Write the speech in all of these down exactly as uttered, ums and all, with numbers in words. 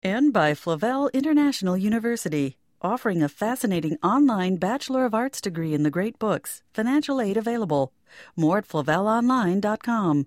And by Flavel International University, offering a fascinating online Bachelor of Arts degree in the great books. Financial aid available. More at flavel online dot com.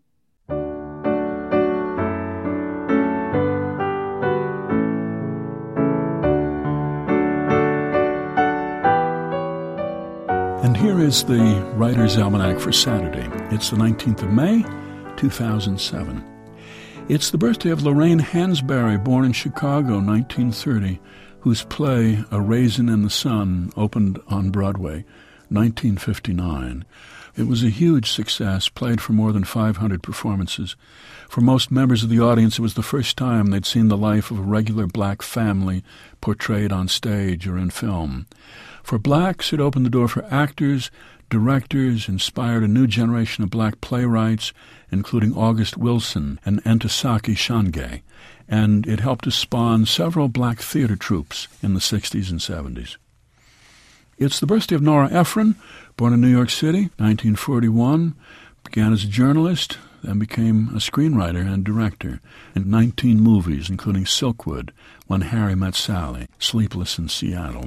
And here is the Writer's Almanac for Saturday. It's the nineteenth of May, two thousand seven. It's the birthday of Lorraine Hansberry, born in Chicago, nineteen thirty, whose play A Raisin in the Sun opened on Broadway, nineteen fifty-nine. It was a huge success, played for more than five hundred performances. For most members of the audience, it was the first time they'd seen the life of a regular black family portrayed on stage or in film. For blacks, it opened the door for actors, directors, inspired a new generation of black playwrights, including August Wilson and Ntozake Shange, and it helped to spawn several black theater troupes in the sixties and seventies. It's the birthday of Nora Ephron, born in New York City, nineteen forty-one, began as a journalist, then became a screenwriter and director in nineteen movies, including Silkwood, When Harry Met Sally, Sleepless in Seattle.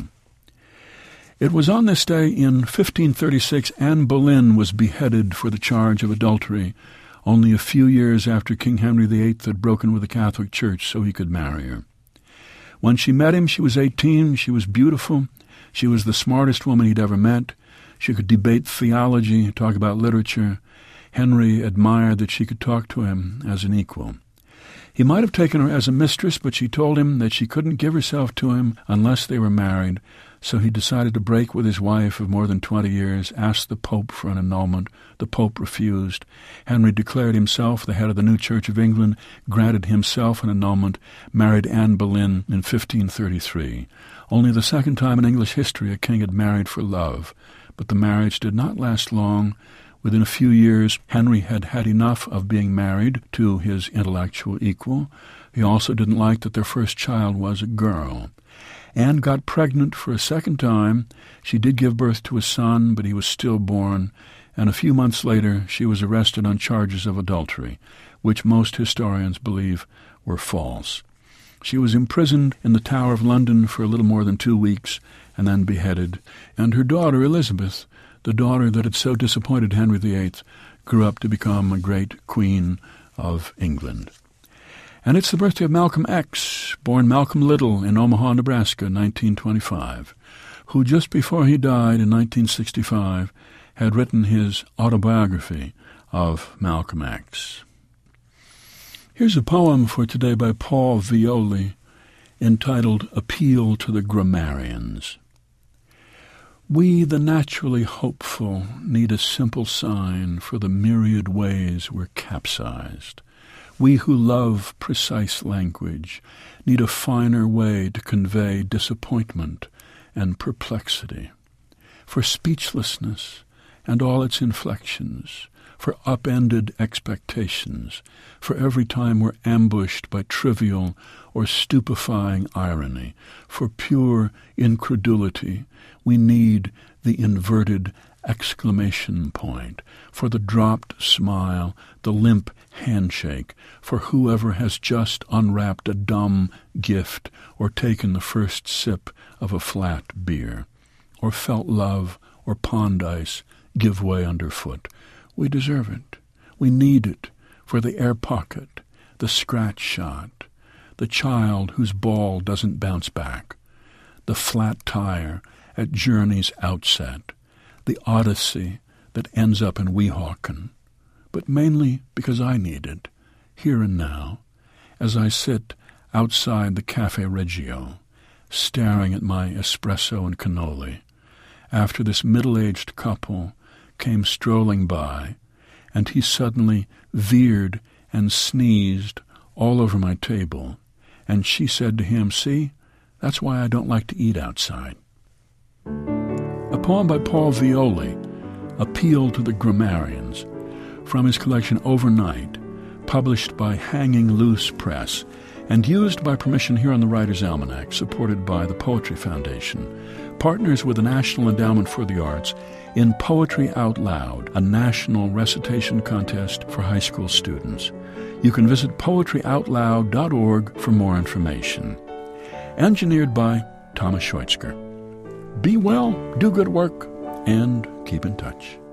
It was on this day in fifteen thirty-six Anne Boleyn was beheaded for the charge of adultery, only a few years after King Henry the Eighth had broken with the Catholic Church so he could marry her. When she met him, she was eighteen, she was beautiful, she was the smartest woman he'd ever met, she could debate theology, talk about literature. Henry admired that she could talk to him as an equal. He might have taken her as a mistress, but she told him that she couldn't give herself to him unless they were married, so he decided to break with his wife of more than twenty years, asked the Pope for an annulment. The Pope refused. Henry declared himself the head of the new Church of England, granted himself an annulment, married Anne Boleyn in fifteen thirty-three. Only the second time in English history a king had married for love, but the marriage did not last long. Within a few years, Henry had had enough of being married to his intellectual equal. He also didn't like that their first child was a girl. Anne got pregnant for a second time. She did give birth to a son, but he was stillborn, and a few months later she was arrested on charges of adultery, which most historians believe were false. She was imprisoned in the Tower of London for a little more than two weeks and then beheaded, and her daughter Elizabeth, the daughter that had so disappointed Henry the Eighth, grew up to become a great queen of England. And it's the birthday of Malcolm X, born Malcolm Little in Omaha, Nebraska, nineteen twenty-five, who just before he died in nineteen sixty-five had written his autobiography of Malcolm X. Here's a poem for today by Paul Violi entitled Appeal to the Grammarians. We, the naturally hopeful, need a simple sign for the myriad ways we're capsized. We who love precise language need a finer way to convey disappointment and perplexity. For speechlessness and all its inflections, for upended expectations, for every time we're ambushed by trivial or stupefying irony, for pure incredulity, we need the inverted exclamation point, for the dropped smile, the limp handshake, for whoever has just unwrapped a dumb gift or taken the first sip of a flat beer, or felt love or pond ice give way underfoot. We deserve it. We need it for the air pocket, the scratch shot, the child whose ball doesn't bounce back, the flat tire at journey's outset, the odyssey that ends up in Weehawken, but mainly because I need it, here and now, as I sit outside the Cafe Reggio, staring at my espresso and cannoli, after this middle-aged couple came strolling by, and he suddenly veered and sneezed all over my table, and she said to him, "See, that's why I don't like to eat outside." A poem by Paul Violi, Appeal to the Grammarians, from his collection Overnight, published by Hanging Loose Press, and used by permission here on the Writer's Almanac, supported by the Poetry Foundation, partners with the National Endowment for the Arts in Poetry Out Loud, a national recitation contest for high school students. You can visit poetry out loud dot org for more information. Engineered by Thomas Schweitzger. Be well, do good work, and keep in touch.